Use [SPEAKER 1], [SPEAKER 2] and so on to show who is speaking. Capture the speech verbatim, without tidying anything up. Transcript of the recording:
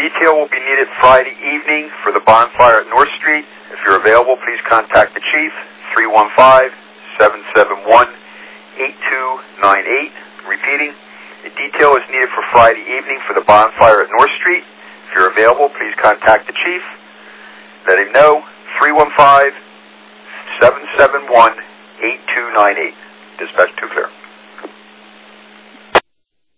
[SPEAKER 1] detail will be needed Friday evening for the bonfire at North Street. If you're available, please contact the chief, three one five, seven seven one, eight two nine eight. Repeating, a detail is needed for Friday evening for the bonfire at North Street. If you're available, please contact the chief. Let him know, three one five, seven seven one, eight two nine eight. Dispatch two clear.